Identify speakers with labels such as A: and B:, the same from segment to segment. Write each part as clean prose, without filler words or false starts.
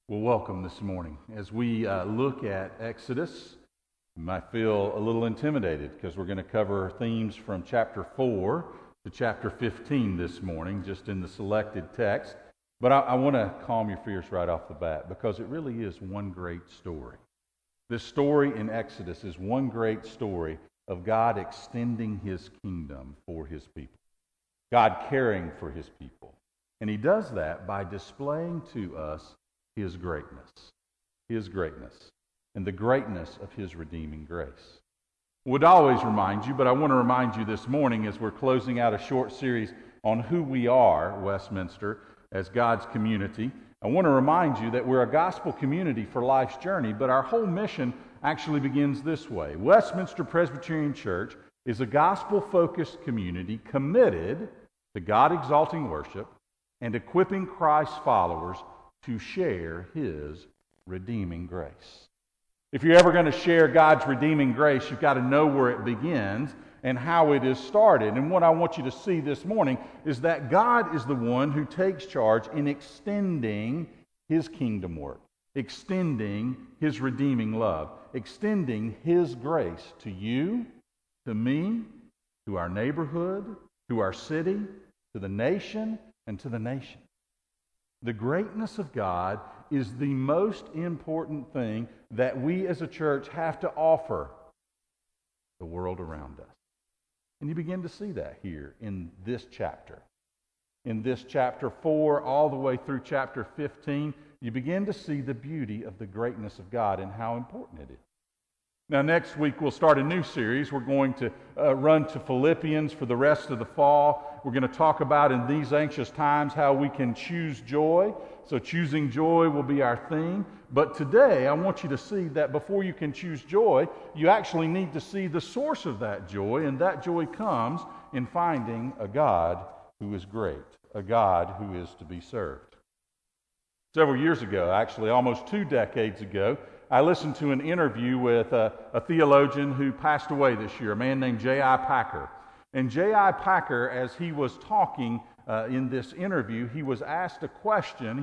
A: Well, welcome this morning. As we look at Exodus, you might feel a little intimidated because we're going to cover themes from chapter 4 to chapter 15 this morning, just in the selected text. But I want to calm your fears right off the bat because it really is one great story. This story in Exodus is one great story of God extending His kingdom for His people, God caring for His people. And He does that by displaying to us His greatness, and the greatness of His redeeming grace. Would always remind you, but I want to remind you this morning as we're closing out a short series on who we are, Westminster, as God's community. I want to remind you that we're a gospel community for life's journey, but our whole mission actually begins this way. Westminster Presbyterian Church is a gospel-focused community committed to God-exalting worship and equipping Christ's followers to share His redeeming grace. If you're ever going to share God's redeeming grace, you've got to know where it begins and how it is started. And what I want you to see this morning is that God is the one who takes charge in extending His kingdom work, extending His redeeming love, extending His grace to you, to me, to our neighborhood, to our city, to the nation, and to the nation. The greatness of God is the most important thing that we as a church have to offer the world around us. And you begin to see that here in this chapter. In this chapter 4 all the way through chapter 15, you begin to see the beauty of the greatness of God and how important it is. Now, next week we'll start a new series. We're going to run to Philippians for the rest of the fall. We're going to talk about in these anxious times how we can choose joy. So choosing joy will be our theme. But today I want you to see that before you can choose joy, you actually need to see the source of that joy, and that joy comes in finding a God who is great, a God who is to be served. Several years ago, actually almost 2 decades ago, I listened to an interview with a theologian who passed away this year, a man named J.I. Packer. And J.I. Packer, as he was talking in this interview, he was asked a question.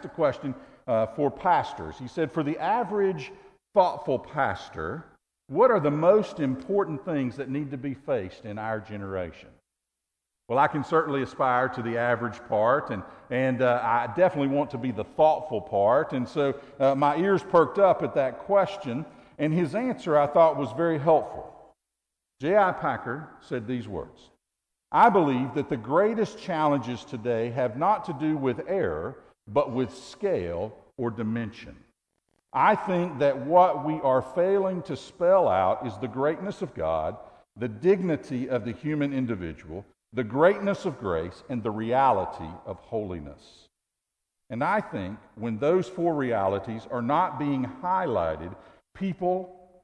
A: For pastors. He said, for the average thoughtful pastor, what are the most important things that need to be faced in our generation? Well, I can certainly aspire to the average part, and I definitely want to be the thoughtful part. And so my ears perked up at that question, and his answer I thought was very helpful. J.I. Packer said these words: I believe that the greatest challenges today have not to do with error, but with scale or dimension. I think that what we are failing to spell out is the greatness of God, the dignity of the human individual, the greatness of grace, and the reality of holiness. And I think when those 4 realities are not being highlighted, people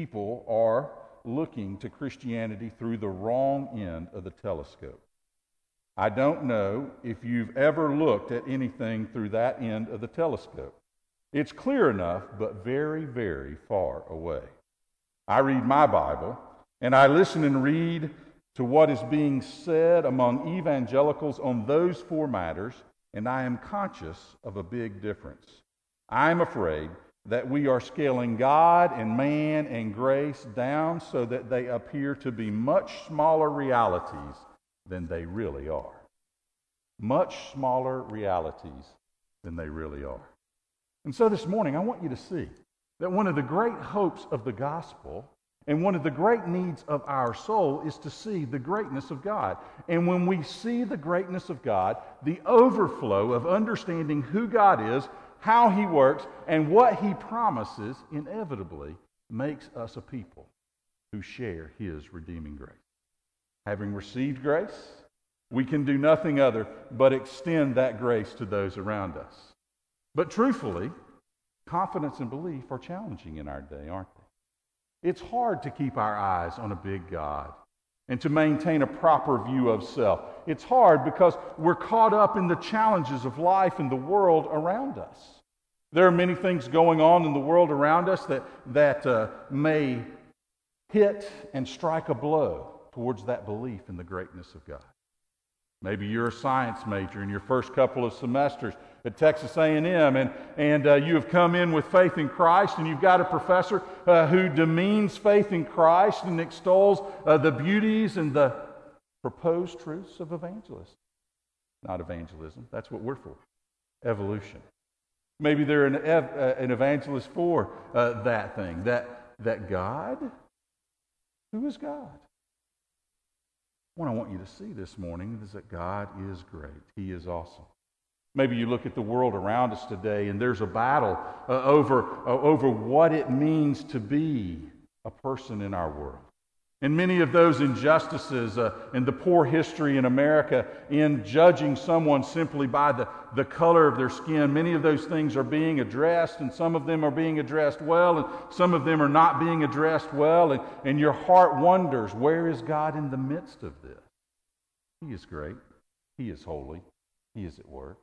A: are looking to Christianity through the wrong end of the telescope. I don't know if you've ever looked at anything through that end of the telescope. It's clear enough, but very, very far away. I read my Bible, and I listen and read to what is being said among evangelicals on those 4 matters, and I am conscious of a big difference. I'm afraid that we are scaling God and man and grace down so that they appear to be much smaller realities than they really are. Much smaller realities than they really are. And so this morning, I want you to see that one of the great hopes of the gospel and one of the great needs of our soul is to see the greatness of God. And when we see the greatness of God, the overflow of understanding who God is, how He works, and what He promises inevitably makes us a people who share His redeeming grace. Having received grace, we can do nothing other but extend that grace to those around us. But truthfully, confidence and belief are challenging in our day, aren't they? It's hard to keep our eyes on a big God and to maintain a proper view of self. It's hard because we're caught up in the challenges of life and the world around us. There are many things going on in the world around us that may hit and strike a blow towards that belief in the greatness of God. Maybe you're a science major in your first couple of semesters at Texas A&M, and you have come in with faith in Christ, and you've got a professor who demeans faith in Christ and extols the beauties and the proposed truths of evangelism. Not evangelism. That's what we're for. Evolution. Maybe they're an evangelist for that thing. That God? Who is God? What I want you to see this morning is that God is great. He is awesome. Maybe you look at the world around us today and there's a battle over what it means to be a person in our world. And many of those injustices and the poor history in America in judging someone simply by the color of their skin, many of those things are being addressed, and some of them are being addressed well, and some of them are not being addressed well, and your heart wonders, where is God in the midst of this? He is great. He is holy. He is at work.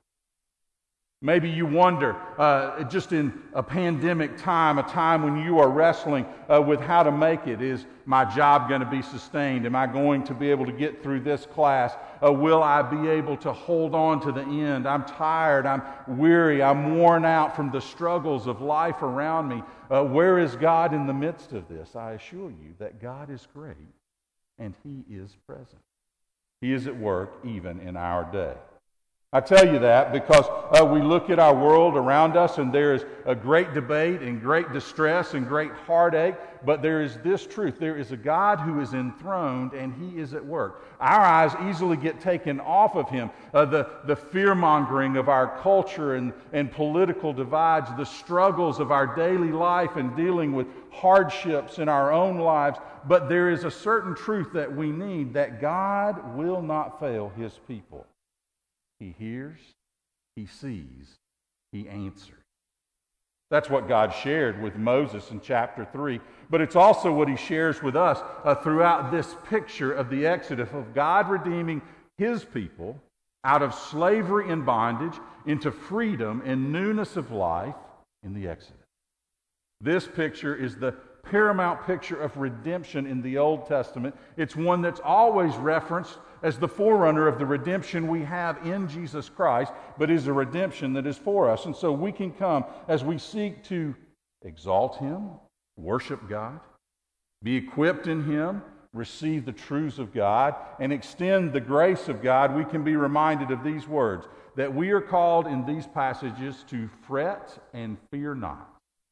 A: Maybe you wonder, just in a pandemic time, a time when you are wrestling with how to make it. Is my job going to be sustained? Am I going to be able to get through this class? Will I be able to hold on to the end? I'm tired. I'm weary. I'm worn out from the struggles of life around me. Where is God in the midst of this? I assure you that God is great, and He is present. He is at work even in our day. I tell you that because we look at our world around us and there is a great debate and great distress and great heartache, but there is this truth. There is a God who is enthroned and He is at work. Our eyes easily get taken off of Him. The fear-mongering of our culture and political divides, the struggles of our daily life and dealing with hardships in our own lives, but there is a certain truth that we need, that God will not fail His people. He hears, He sees, He answers. That's what God shared with Moses in chapter 3, but it's also what He shares with us throughout this picture of the Exodus, of God redeeming His people out of slavery and bondage into freedom and newness of life in the Exodus. This picture is the paramount picture of redemption in the Old Testament. It's one that's always referenced as the forerunner of the redemption we have in Jesus Christ, but is a redemption that is for us. And so we can come as we seek to exalt Him, worship God, be equipped in Him, receive the truths of God, and extend the grace of God. We can be reminded of these words, that we are called in these passages to fret and fear not.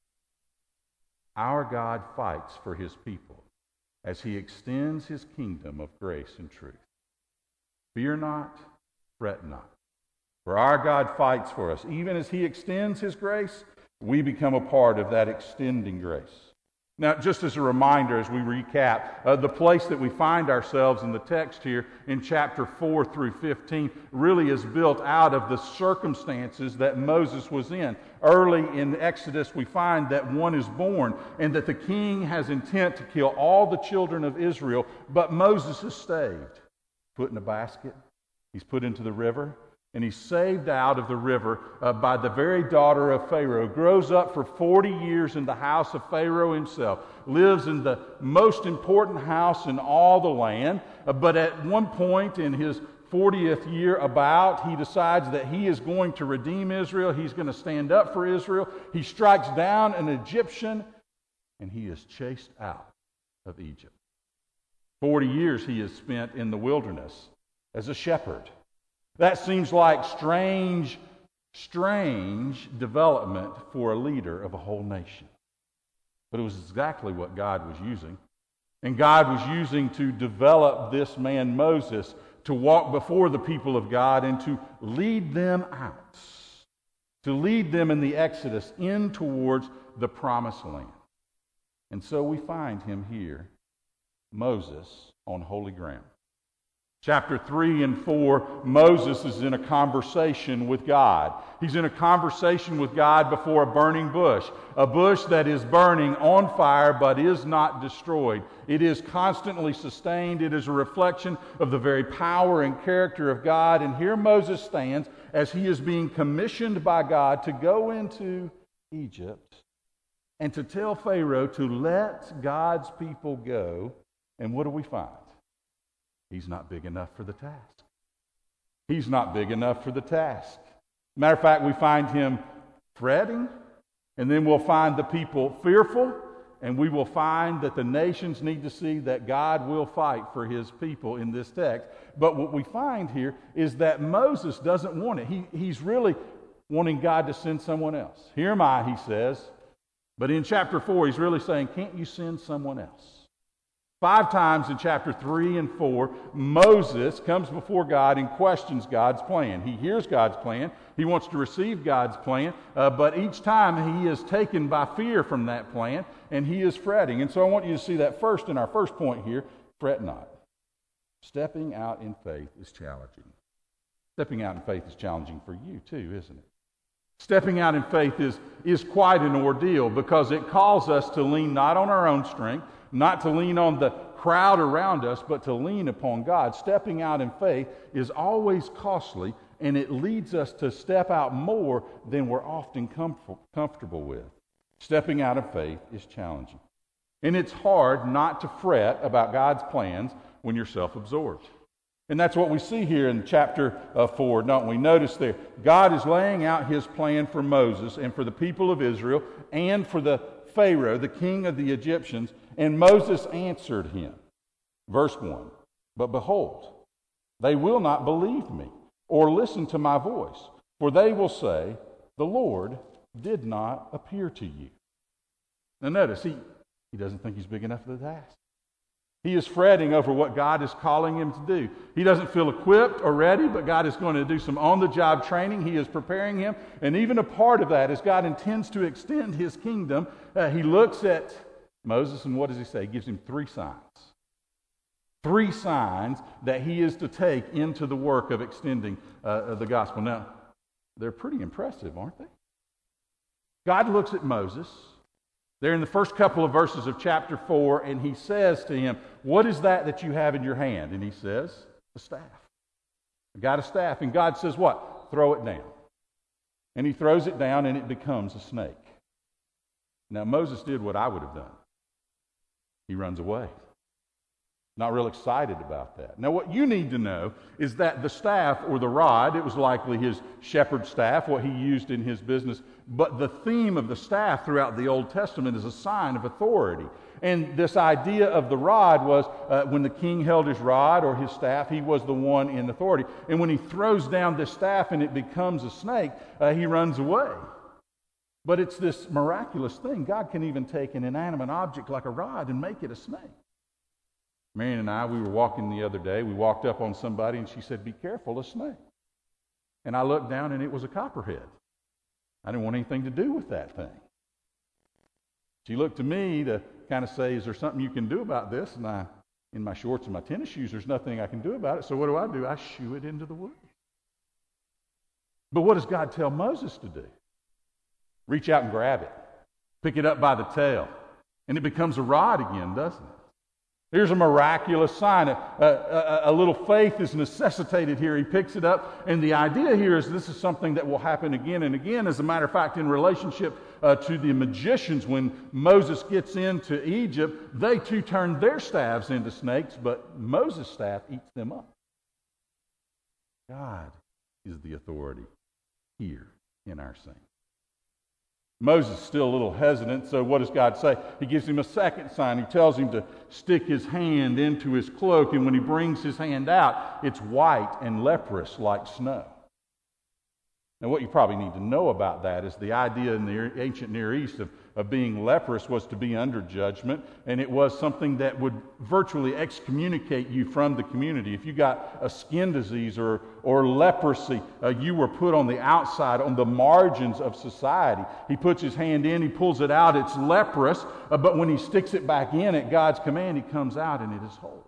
A: Our God fights for His people as He extends His kingdom of grace and truth. Fear not, fret not. For our God fights for us. Even as He extends His grace, we become a part of that extending grace. Now, just as a reminder, as we recap, the place that we find ourselves in the text here in chapter 4 through 15 really is built out of the circumstances that Moses was in. Early in Exodus, we find that one is born and that the king has intent to kill all the children of Israel, but Moses is saved. Put in a basket, he's put into the river, and he's saved out of the river by the very daughter of Pharaoh. Grows up for 40 years in the house of Pharaoh himself. Lives in the most important house in all the land. But at one point in his 40th year he decides that he is going to redeem Israel. He's going to stand up for Israel. He strikes down an Egyptian, and he is chased out of Egypt. 40 years he has spent in the wilderness as a shepherd. That seems like strange development for a leader of a whole nation. But it was exactly what God was using. And God was using to develop this man Moses to walk before the people of God and to lead them out. To lead them in the Exodus in towards the promised land. And so we find him here, Moses, on holy ground. Chapter 3 and 4, Moses is in a conversation with God. He's in a conversation with God before a burning bush. A bush that is burning on fire but is not destroyed. It is constantly sustained. It is a reflection of the very power and character of God. And here Moses stands as he is being commissioned by God to go into Egypt and to tell Pharaoh to let God's people go. And what do we find? He's not big enough for the task. He's not big enough for the task. Matter of fact, we find him fretting, and then we'll find the people fearful, and we will find that the nations need to see that God will fight for his people in this text. But what we find here is that Moses doesn't want it. He's really wanting God to send someone else. Here am I, he says. But in chapter 4, he's really saying, can't you send someone else? 5 times in chapter 3 and 4, Moses comes before God and questions God's plan. He hears God's plan. He wants to receive God's plan. But each time he is taken by fear from that plan, and he is fretting. And so I want you to see that first in our first point here, fret not. Stepping out in faith is challenging. Stepping out in faith is challenging for you too, isn't it? Stepping out in faith is quite an ordeal because it calls us to lean not on our own strength, not to lean on the crowd around us, but to lean upon God. Stepping out in faith is always costly, and it leads us to step out more than we're often comfortable with. Stepping out in faith is challenging. And it's hard not to fret about God's plans when you're self-absorbed. And that's what we see here in chapter 4, don't we? Notice there, God is laying out his plan for Moses and for the people of Israel and for the Pharaoh, the king of the Egyptians, and Moses answered him. Verse 1, but behold, they will not believe me or listen to my voice, for they will say, the Lord did not appear to you. Now notice, he doesn't think he's big enough for the task. He is fretting over what God is calling him to do. He doesn't feel equipped or ready, but God is going to do some on-the-job training. He is preparing him. And even a part of that is God intends to extend his kingdom. He looks at Moses, and what does he say? He gives him 3 signs. 3 signs that he is to take into the work of extending the gospel. Now, they're pretty impressive, aren't they? God looks at Moses. They're in the first couple of verses of chapter 4, and he says to him, what is that you have in your hand? And he says, the staff. I got a staff. And God says what? Throw it down. And he throws it down, and it becomes a snake. Now, Moses did what I would have done. He runs away. Not real excited about that. Now, what you need to know is that the staff or the rod, it was likely his shepherd's staff, what he used in his business, but the theme of the staff throughout the Old Testament is a sign of authority. And this idea of the rod was when the king held his rod or his staff, he was the one in authority. And when he throws down this staff and it becomes a snake, he runs away. But it's this miraculous thing. God can even take an inanimate object like a rod and make it a snake. Marion and I, we were walking the other day. We walked up on somebody, and she said, be careful, a snake. And I looked down, and it was a copperhead. I didn't want anything to do with that thing. She looked to me to kind of say, is there something you can do about this? And I, in my shorts and my tennis shoes, there's nothing I can do about it. So what do? I shoo it into the woods. But what does God tell Moses to do? Reach out and grab it. Pick it up by the tail. And it becomes a rod again, doesn't it? Here's a miraculous sign. A little faith is necessitated here. He picks it up, and the idea here is this is something that will happen again and again. As a matter of fact, in relationship to the magicians, when Moses gets into Egypt, they too turn their staffs into snakes, but Moses' staff eats them up. God is the authority here in our saints. Moses is still a little hesitant, so what does God say? He gives him a second sign. He tells him to stick his hand into his cloak, and when he brings his hand out, it's white and leprous like snow. Now, what you probably need to know about that is the idea in the ancient Near East of being leprous was to be under judgment, and it was something that would virtually excommunicate you from the community. If you got a skin disease or leprosy, you were put on the outside, on the margins of society. He puts his hand in, he pulls it out, it's leprous, but when he sticks it back in at God's command, he comes out and it is whole.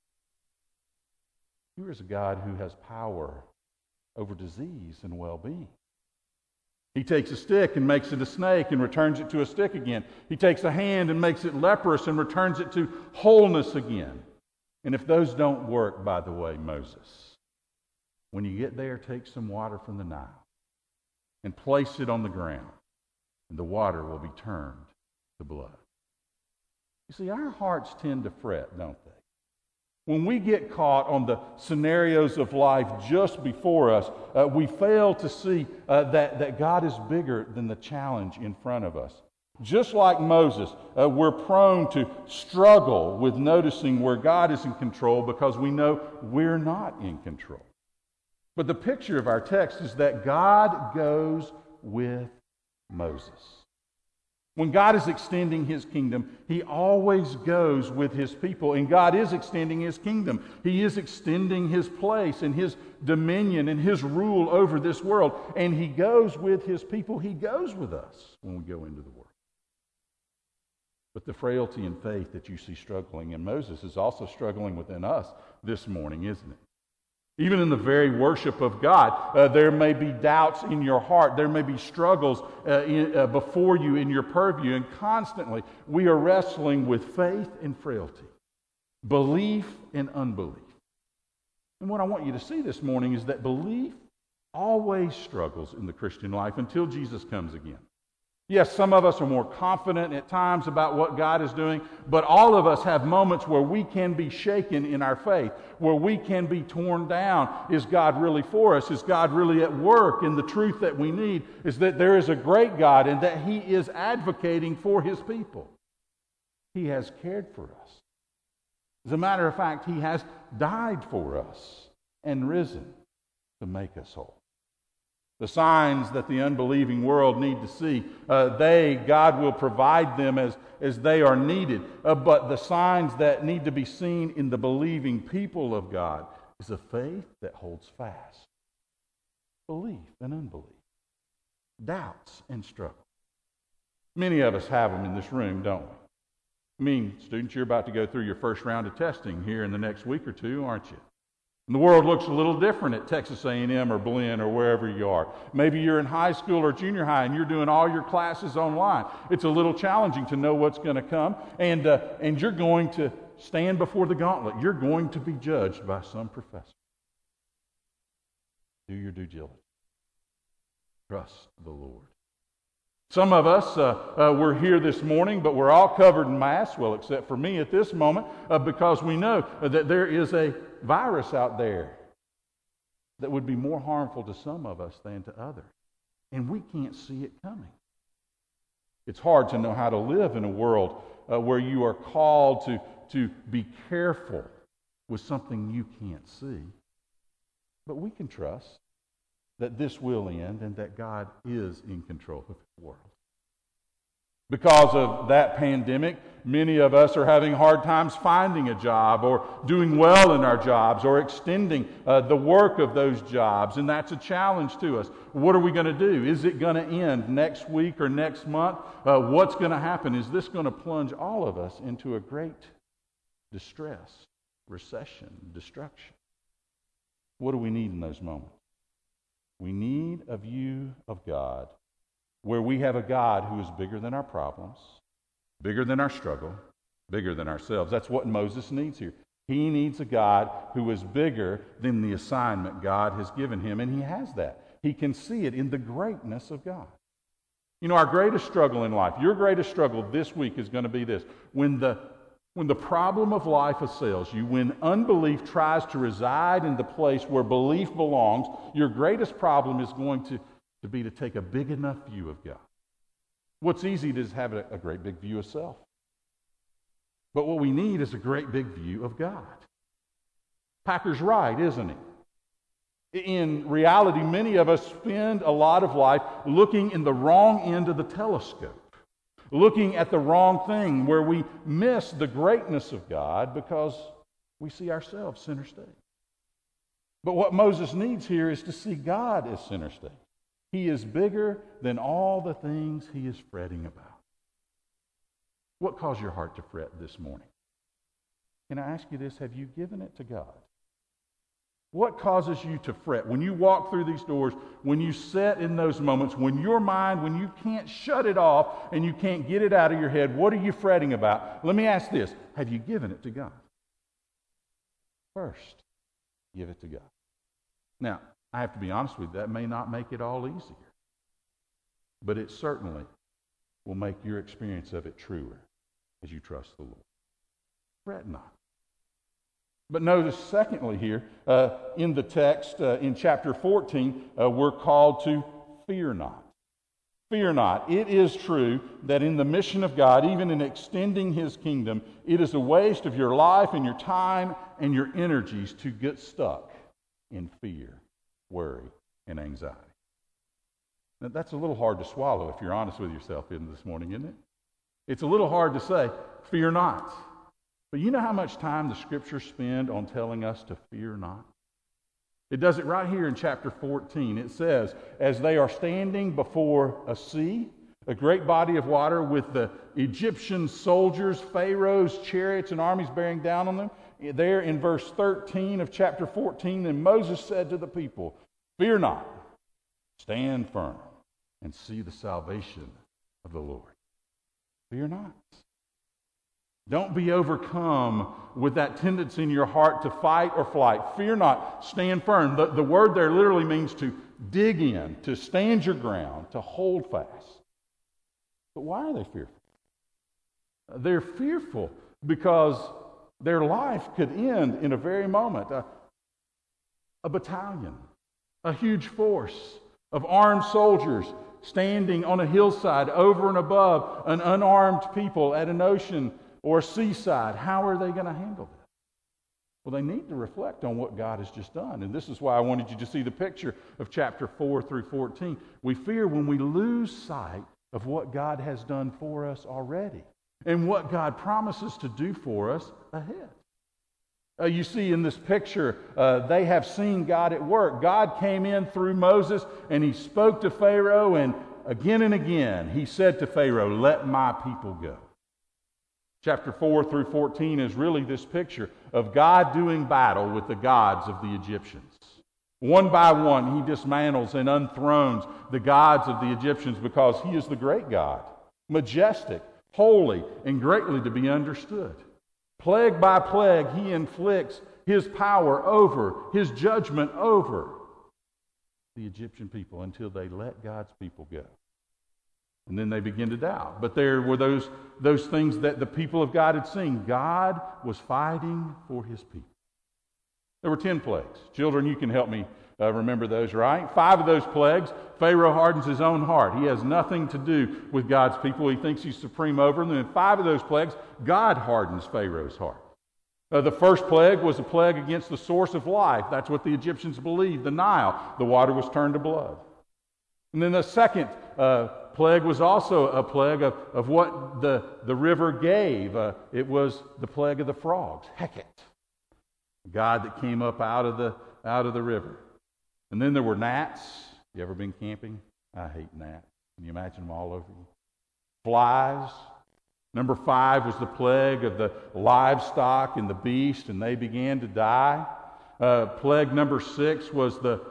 A: Here is a God who has power over disease and well-being. He takes a stick and makes it a snake and returns it to a stick again. He takes a hand and makes it leprous and returns it to wholeness again. And if those don't work, by the way, Moses, when you get there, take some water from the Nile and place it on the ground, and the water will be turned to blood. You see, our hearts tend to fret, don't they? When we get caught on the scenarios of life just before us, we fail to see that God is bigger than the challenge in front of us. Just like Moses, we're prone to struggle with noticing where God is in control because we know we're not in control. But the picture of our text is that God goes with Moses. When God is extending his kingdom, he always goes with his people. And God is extending his kingdom. He is extending his place and his dominion and his rule over this world. And he goes with his people. He goes with us when we go into the world. But the frailty in faith that you see struggling in Moses is also struggling within us this morning, isn't it? Even in the very worship of God, there may be doubts in your heart. There may be struggles before you in your purview. And constantly, we are wrestling with faith and frailty, belief and unbelief. And what I want you to see this morning is that belief always struggles in the Christian life until Jesus comes again. Yes, some of us are more confident at times about what God is doing, but all of us have moments where we can be shaken in our faith, where we can be torn down. Is God really for us? Is God really at work? And the truth that we need is that there is a great God and that he is advocating for his people. He has cared for us. As a matter of fact, he has died for us and risen to make us whole. The signs that the unbelieving world need to see, God will provide them as they are needed. But the signs that need to be seen in the believing people of God is a faith that holds fast. Belief and unbelief. Doubts and struggle. Many of us have them in this room, don't we? I mean, students, you're about to go through your first round of testing here in the next week or two, aren't you? And the world looks a little different at Texas A&M or Blinn or wherever you are. Maybe you're in high school or junior high and you're doing all your classes online. It's a little challenging to know what's going to come, and you're going to stand before the gauntlet. You're going to be judged by some professor. Do your due diligence. Trust the Lord. Some of us, we're here this morning, but we're all covered in masks, well, except for me at this moment, because we know that there is a virus out there that would be more harmful to some of us than to others. And we can't see it coming. It's hard to know how to live in a world where you are called to be careful with something you can't see. But we can trust that this will end and that God is in control of the world. Because of that pandemic, many of us are having hard times finding a job or doing well in our jobs or extending the work of those jobs, and that's a challenge to us. What are we going to do? Is it going to end next week or next month? What's going to happen? Is this going to plunge all of us into a great distress, recession, destruction? What do we need in those moments? We need a view of God where we have a God who is bigger than our problems, bigger than our struggle, bigger than ourselves. That's what Moses needs here. He needs a God who is bigger than the assignment God has given him, and he has that. He can see it in the greatness of God. You know, our greatest struggle in life, your greatest struggle this week is going to be this. When the problem of life assails you, when unbelief tries to reside in the place where belief belongs, your greatest problem is going to be to take a big enough view of God. What's easy is have a great big view of self. But what we need is a great big view of God. Packer's right, isn't he? In reality, many of us spend a lot of life looking in the wrong end of the telescope, looking at the wrong thing, where we miss the greatness of God because we see ourselves center stage. But what Moses needs here is to see God as center stage. He is bigger than all the things he is fretting about. What caused your heart to fret this morning? Can I ask you this? Have you given it to God? What causes you to fret? When you walk through these doors, when you sit in those moments, when your mind, when you can't shut it off and you can't get it out of your head, what are you fretting about? Let me ask this. Have you given it to God? First, give it to God. Now, I have to be honest with you, that may not make it all easier. But it certainly will make your experience of it truer as you trust the Lord. Fret not. But notice, secondly, here in the text, in chapter 14, we're called to fear not. Fear not. It is true that in the mission of God, even in extending His kingdom, it is a waste of your life and your time and your energies to get stuck in fear, worry, and anxiety. Now, that's a little hard to swallow if you're honest with yourself this morning, isn't it? It's a little hard to say, fear not. But you know how much time the Scriptures spend on telling us to fear not? It does it right here in chapter 14. It says, as they are standing before a sea, a great body of water with the Egyptian soldiers, Pharaoh's chariots and armies bearing down on them, there in verse 13 of chapter 14, then Moses said to the people, fear not, stand firm, and see the salvation of the Lord. Fear not. Don't be overcome with that tendency in your heart to fight or flight. Fear not. Stand firm. The word there literally means to dig in, to stand your ground, to hold fast. But why are they fearful? They're fearful because their life could end in a very moment. A battalion, a huge force of armed soldiers standing on a hillside over and above an unarmed people at an ocean or seaside. How are they going to handle this? Well, they need to reflect on what God has just done. And this is why I wanted you to see the picture of chapter 4 through 14. We fear when we lose sight of what God has done for us already and what God promises to do for us ahead. You see in this picture, they have seen God at work. God came in through Moses and He spoke to Pharaoh, and again He said to Pharaoh, let my people go. Chapter 4 through 14 is really this picture of God doing battle with the gods of the Egyptians. One by one, He dismantles and unthrones the gods of the Egyptians because He is the great God, majestic, holy, and greatly to be understood. Plague by plague, He inflicts His power over, His judgment over the Egyptian people until they let God's people go. And then they begin to doubt. But there were those things that the people of God had seen. God was fighting for His people. There were 10 plagues. Children, you can help me remember those, right? 5 of those plagues, Pharaoh hardens his own heart. He has nothing to do with God's people. He thinks he's supreme over them. And 5 of those plagues, God hardens Pharaoh's heart. The first plague was a plague against the source of life. That's what the Egyptians believed, the Nile. The water was turned to blood. And then the second plague was also a plague of what the river gave. It was the plague of the frogs, Hecate, the god that came up out of the river. And then there were gnats. You ever been camping? I hate gnats. Can you imagine them all over you? Flies. Number 5 was the plague of the livestock and the beast, and they began to die. Plague number 6 was the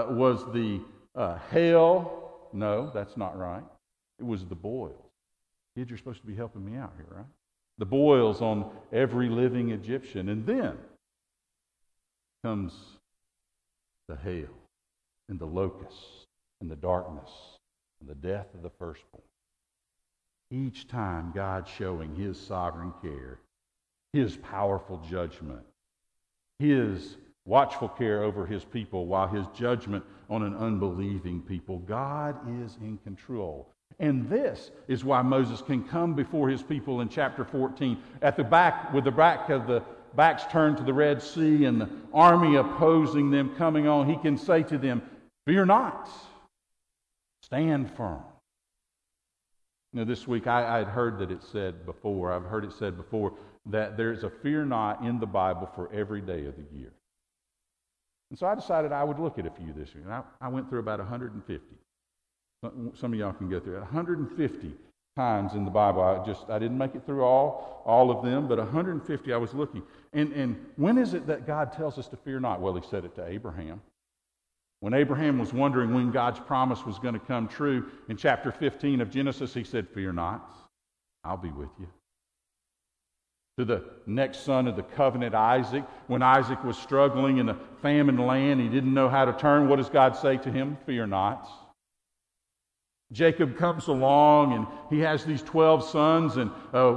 A: hail. No, that's not right. It was the boils. Kids, you're supposed to be helping me out here, right? The boils on every living Egyptian. And then comes the hail and the locusts and the darkness and the death of the firstborn. Each time God showing His sovereign care, His powerful judgment, His watchful care over His people, while His judgment on an unbelieving people. God is in control. And this is why Moses can come before his people in chapter 14 at the back, with the back of the backs turned to the Red Sea and the army opposing them coming on. He can say to them, fear not, stand firm. You know, this week I had heard that it said before, I've heard it said before, that there's a fear not in the Bible for every day of the year. And so I decided I would look at a few this year. And I went through about 150. Some of y'all can go through it. 150 times in the Bible. I didn't make it through all of them, but 150 I was looking. And when is it that God tells us to fear not? Well, He said it to Abraham. When Abraham was wondering when God's promise was going to come true, in chapter 15 of Genesis, He said, fear not, I'll be with you. To the next son of the covenant, Isaac, when Isaac was struggling in a famine land, he didn't know how to turn. What does God say to him? Fear not. Jacob comes along and he has these 12 sons, and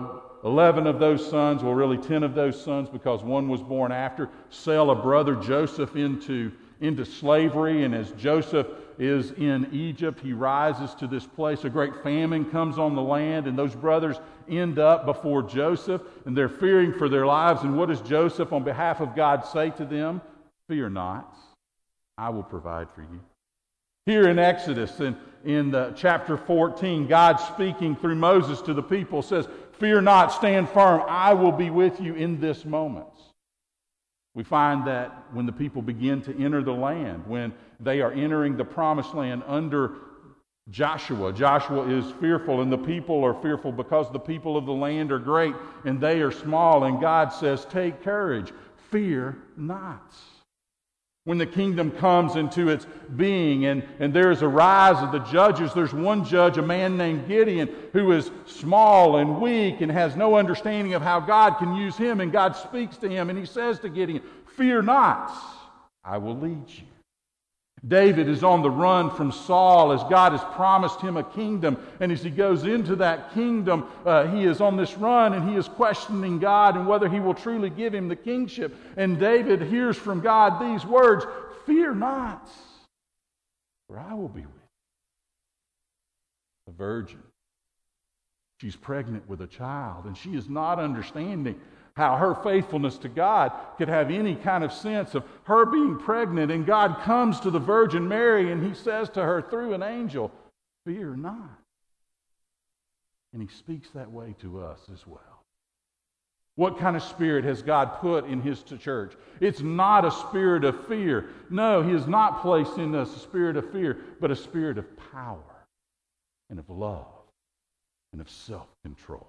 A: 11 of those sons, well, really 10 of those sons, because one was born after, sell a brother Joseph into slavery. And as Joseph is in Egypt, he rises to this place. A great famine comes on the land, and those brothers end up before Joseph, and they're fearing for their lives. And what does Joseph, on behalf of God, say to them? Fear not, I will provide for you. Here in Exodus, in chapter 14, God speaking through Moses to the people says, fear not, stand firm, I will be with you in this moment. We find that when the people begin to enter the land, when they are entering the promised land under Joshua is fearful, and the people are fearful because the people of the land are great and they are small. And God says, take courage, fear not. When the kingdom comes into its being and there is a rise of the judges, there's one judge, a man named Gideon, who is small and weak and has no understanding of how God can use him. And God speaks to him and he says to Gideon, fear not, I will lead you. David is on the run from Saul as God has promised him a kingdom. And as he goes into that kingdom, he is on this run and he is questioning God and whether he will truly give him the kingship. And David hears from God these words, fear not, for I will be with you. The virgin, she's pregnant with a child, and she is not understanding how her faithfulness to God could have any kind of sense of her being pregnant. And God comes to the Virgin Mary and he says to her through an angel, fear not. And he speaks that way to us as well. What kind of spirit has God put in his church? It's not a spirit of fear. No, he has not placed in us a spirit of fear, but a spirit of power and of love and of self-control.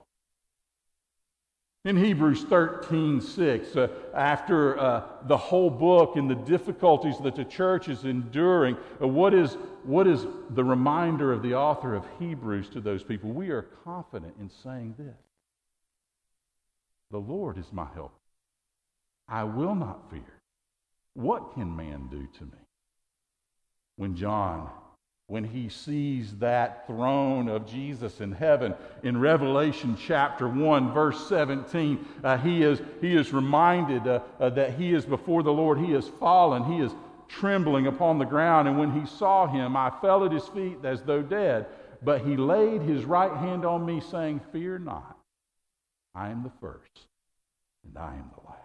A: In Hebrews 13:6, after the whole book and the difficulties that the church is enduring, what is the reminder of the author of Hebrews to those people? We are confident in saying this: the Lord is my helper. I will not fear. What can man do to me? When John, when he sees that throne of Jesus in heaven in Revelation chapter 1 verse 17, he is reminded that he is before the Lord. He has fallen, he is trembling upon the ground, and when he saw him, I fell at his feet as though dead, but he laid his right hand on me, saying, fear not, I am the first and I am the last.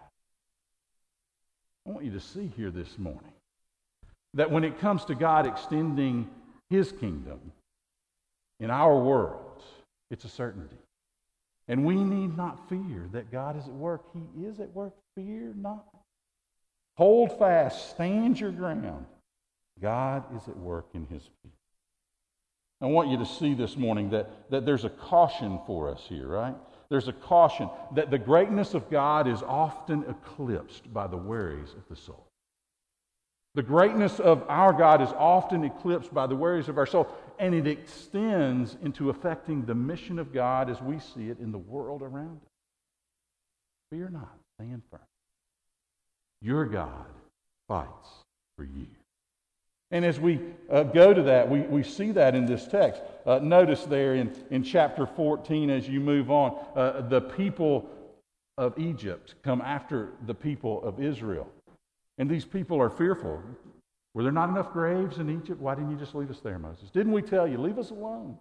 A: I want you to see here this morning that when it comes to God extending his kingdom in our world, it's a certainty. And we need not fear that God is at work. He is at work. Fear not. Hold fast. Stand your ground. God is at work in his people. I want you to see this morning that there's a caution for us here, right? There's a caution that the greatness of God is often eclipsed by the worries of the soul. The greatness of our God is often eclipsed by the worries of our soul, and it extends into affecting the mission of God as we see it in the world around us. Fear not, stand firm. Your God fights for you. And as we go to that, we see that in this text. Notice there in chapter 14, as you move on, the people of Egypt come after the people of Israel. And these people are fearful. Were there not enough graves in Egypt? Why didn't you just leave us there, Moses? Didn't we tell you, leave us alone?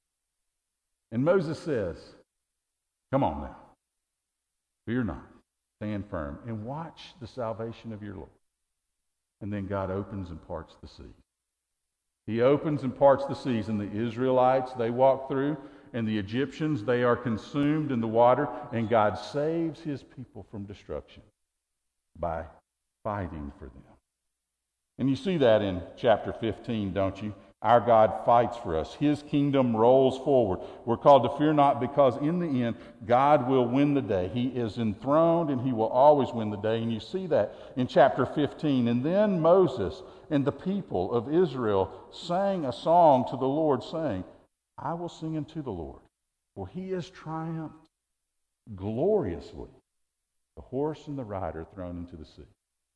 A: And Moses says, come on now. Fear not. Stand firm. And watch the salvation of your Lord. And then God opens and parts the sea. He opens and parts the seas, and the Israelites, they walk through, and the Egyptians, they are consumed in the water, and God saves his people from destruction by fighting for them. And you see that in chapter 15, don't you? Our God fights for us. His kingdom rolls forward. We're called to fear not because in the end, God will win the day. He is enthroned and he will always win the day. And you see that in chapter 15. And then Moses and the people of Israel sang a song to the Lord, saying, I will sing unto the Lord, for he has triumphed gloriously, the horse and the rider thrown into the sea.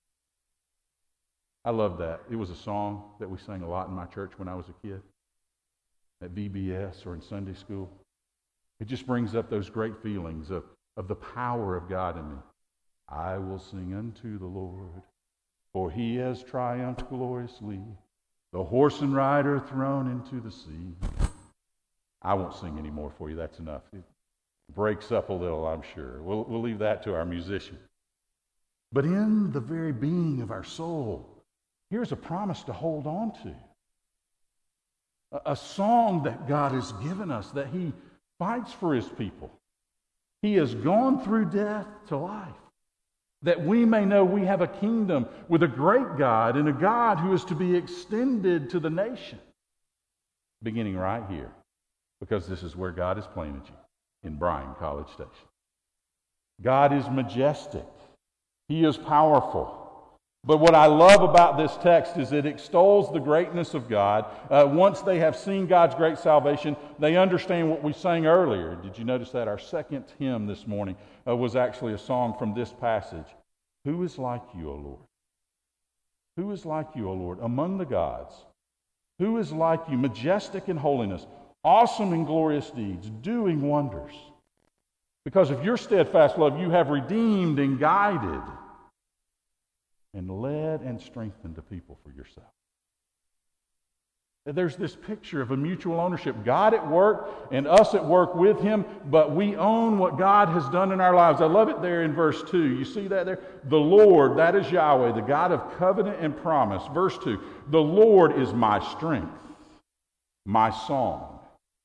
A: I love that. It was a song that we sang a lot in my church when I was a kid, at VBS or in Sunday school. It just brings up those great feelings of the power of God in me. I will sing unto the Lord, for he has triumphed gloriously, the horse and rider thrown into the sea. I won't sing anymore for you. That's enough. It breaks up a little, I'm sure. We'll leave that to our musician. But in the very being of our soul, here's a promise to hold on to. A song that God has given us, that he fights for his people. He has gone through death to life, that we may know we have a kingdom with a great God and a God who is to be extended to the nation. Beginning right here, because this is where God has planted you, in Bryan College Station. God is majestic. He is powerful. But what I love about this text is it extols the greatness of God. Once they have seen God's great salvation, they understand what we sang earlier. Did you notice that? Our second hymn this morning was actually a song from this passage. Who is like you, O Lord? Who is like you, O Lord, among the gods? Who is like you, majestic in holiness, awesome in glorious deeds, doing wonders? Because of your steadfast love, you have redeemed and guided and led and strengthened the people for yourself. There's this picture of a mutual ownership. God at work and us at work with him, but we own what God has done in our lives. I love it there in verse 2. You see that there? The Lord, that is Yahweh, the God of covenant and promise. Verse 2, the Lord is my strength, my song,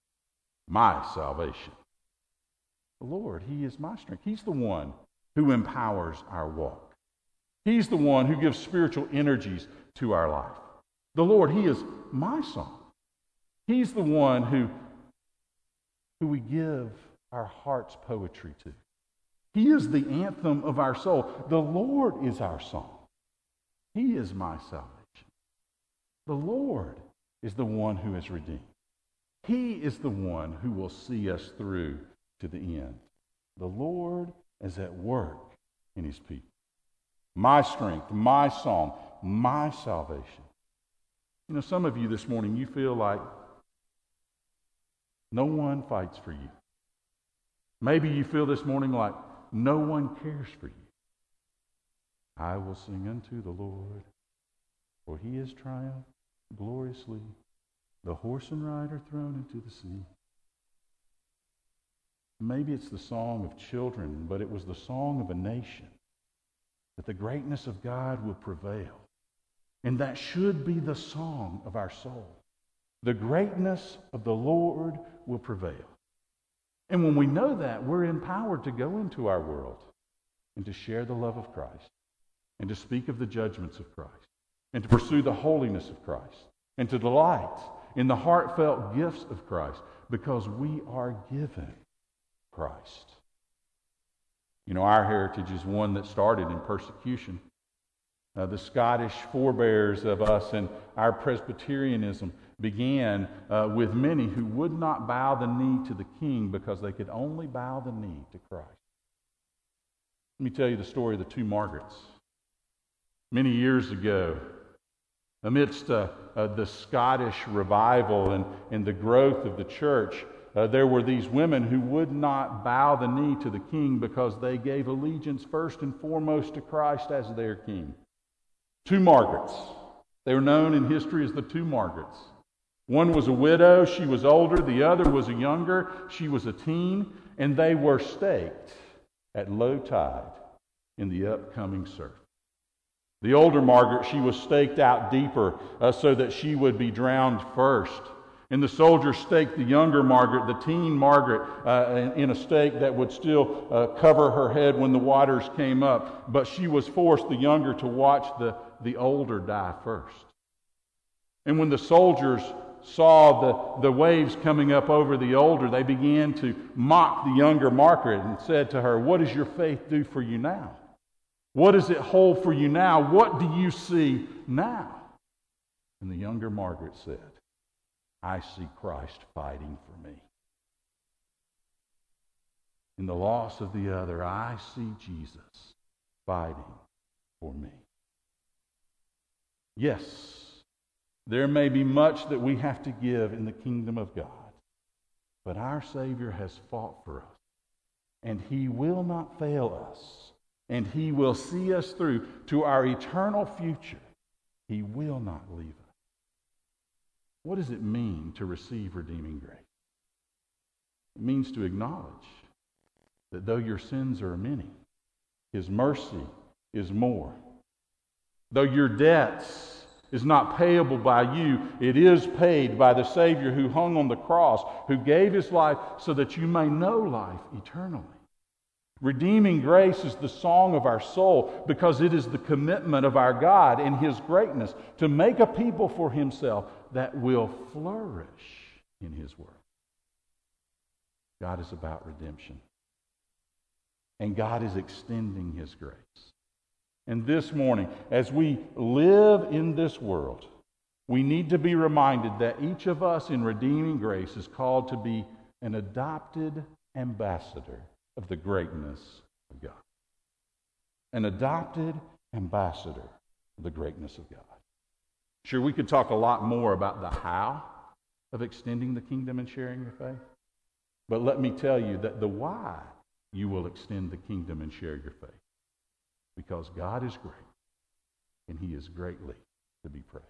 A: my salvation. The Lord, he is my strength. He's the one who empowers our walk. He's the one who gives spiritual energies to our life. The Lord, he is my song. He's the one who we give our heart's poetry to. He is the anthem of our soul. The Lord is our song. He is my salvation. The Lord is the one who is redeemed. He is the one who will see us through to the end. The Lord is at work in his people. My strength, my song, my salvation. You know, some of you this morning, you feel like no one fights for you. Maybe you feel this morning like no one cares for you. I will sing unto the Lord, for he has triumphed gloriously, the horse and rider thrown into the sea. Maybe it's the song of children, but it was the song of a nation, that the greatness of God will prevail. And that should be the song of our soul. The greatness of the Lord will prevail. And when we know that, we're empowered to go into our world and to share the love of Christ and to speak of the judgments of Christ and to pursue the holiness of Christ and to delight in the heartfelt gifts of Christ because we are given Christ. You know, our heritage is one that started in persecution. The Scottish forebears of us and our Presbyterianism began with many who would not bow the knee to the king because they could only bow the knee to Christ. Let me tell you the story of the two Margarets. Many years ago, amidst the Scottish revival and the growth of the church, there were these women who would not bow the knee to the king because they gave allegiance first and foremost to Christ as their king. Two Margarets. They were known in history as the two Margarets. One was a widow, she was older. The other was a younger, she was a teen. And they were staked at low tide in the upcoming surf. The older Margaret, she was staked out deeper so that she would be drowned first. And the soldiers staked the younger Margaret, the teen Margaret, in a stake that would still cover her head when the waters came up. But she was forced, the younger, to watch the older die first. And when the soldiers saw the waves coming up over the older, they began to mock the younger Margaret and said to her, "What does your faith do for you now? What does it hold for you now? What do you see now?" And the younger Margaret said, "I see Christ fighting for me. In the loss of the other, I see Jesus fighting for me." Yes, there may be much that we have to give in the kingdom of God. But our Savior has fought for us, and he will not fail us, and he will see us through to our eternal future. He will not leave us. What does it mean to receive redeeming grace? It means to acknowledge that though your sins are many, his mercy is more. Though your debts is not payable by you, it is paid by the Savior who hung on the cross, who gave his life so that you may know life eternally. Redeeming grace is the song of our soul because it is the commitment of our God in his greatness to make a people for himself that will flourish in his work. God is about redemption. And God is extending his grace. And this morning, as we live in this world, we need to be reminded that each of us in redeeming grace is called to be an adopted ambassador of the greatness of God. An adopted ambassador of the greatness of God. Sure, we could talk a lot more about the how of extending the kingdom and sharing your faith. But let me tell you that the why you will extend the kingdom and share your faith. Because God is great, and he is greatly to be praised.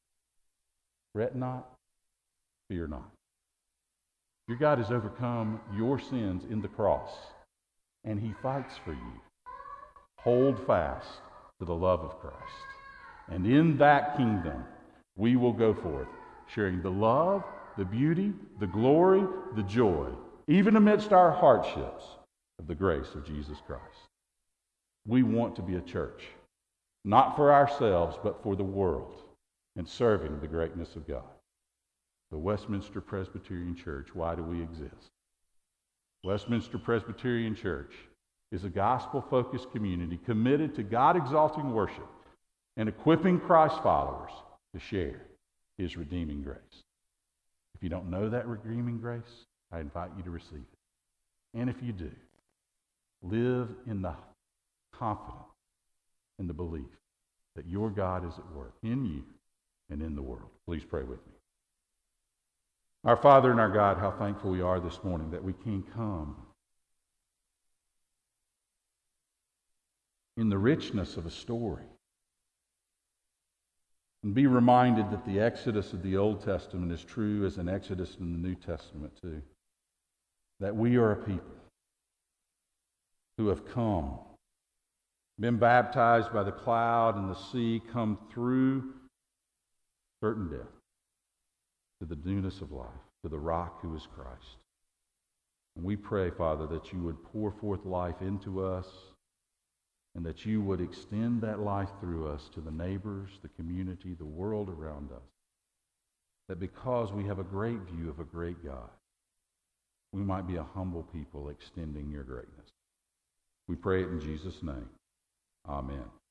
A: Fret not, fear not. Your God has overcome your sins in the cross, and he fights for you. Hold fast to the love of Christ. And in that kingdom, we will go forth, sharing the love, the beauty, the glory, the joy, even amidst our hardships, of the grace of Jesus Christ. We want to be a church, not for ourselves, but for the world, and serving the greatness of God. The Westminster Presbyterian Church, why do we exist? Westminster Presbyterian Church is a gospel-focused community committed to God-exalting worship and equipping Christ followers to share his redeeming grace. If you don't know that redeeming grace, I invite you to receive it. And if you do, live in the confidence, in the belief that your God is at work in you and in the world. Please pray with me. Our Father and our God, how thankful we are this morning that we can come in the richness of a story and be reminded that the exodus of the Old Testament is true as an exodus in the New Testament too. That we are a people who have come, been baptized by the cloud and the sea, come through certain death to the newness of life, to the rock who is Christ. And we pray, Father, that you would pour forth life into us and that you would extend that life through us to the neighbors, the community, the world around us. That because we have a great view of a great God, we might be a humble people extending your greatness. We pray it in Jesus' name. Amen.